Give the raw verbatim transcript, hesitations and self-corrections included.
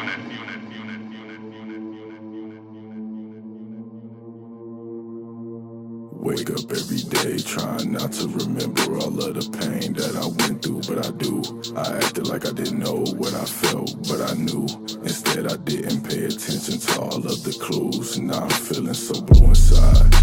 Wake up every day trying not to remember all of the pain that I went through, but I do. I acted like I didn't know what I felt, but I knew. Instead I didn't pay attention to all of the clues. Now I'm feeling so blue inside.